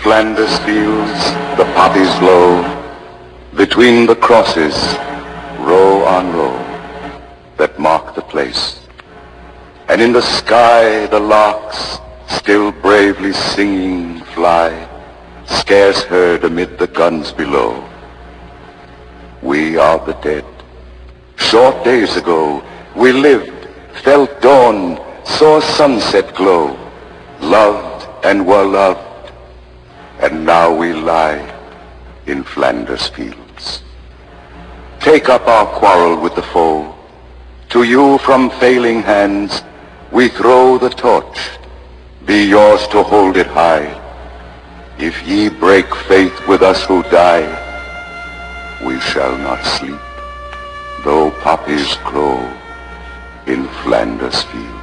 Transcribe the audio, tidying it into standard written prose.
Flanders fields, the poppies blow, between the crosses, row on row, that mark the place. And in the sky the larks, still bravely singing, fly, scarce heard amid the guns below. We are the dead. Short days ago we lived, felt dawn, saw sunset glow, loved and were loved, and now we lie in Flanders fields. Take up our quarrel with the foe. To you from failing hands we throw the torch. Be yours to hold it high. If ye break faith with us who die, we shall not sleep, though poppies grow in Flanders fields.